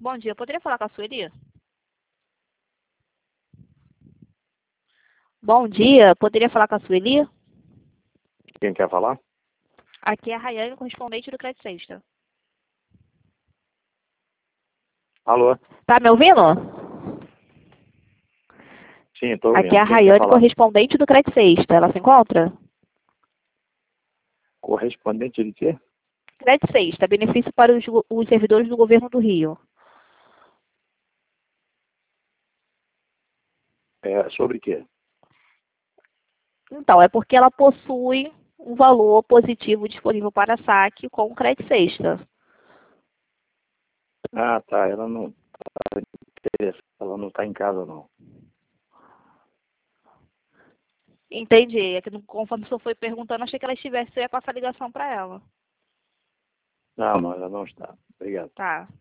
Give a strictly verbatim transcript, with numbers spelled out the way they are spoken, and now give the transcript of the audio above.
Bom dia, poderia falar com a Sueli? Bom dia, poderia falar com a Sueli? Quem quer falar? Aqui é a Rayane, correspondente do Crédito Sexta. Alô? Tá me ouvindo? Sim, estou ouvindo. Aqui é a Quem quer Rayane, falar? correspondente do Crédito Sexta. Ela se encontra? Correspondente de quê? Crédito Sexta, benefício para os, go- os servidores do governo do Rio. É, sobre quê? Então, é porque ela possui um valor positivo disponível para saque com o Crédito Sexta. Ah, tá. Ela não tá interessada. Ela não está em casa, não. Entendi. É que, conforme o senhor foi perguntando, achei que ela estivesse, eu ia passar a ligação para ela. Não, não, ela não está. Obrigado. Tá.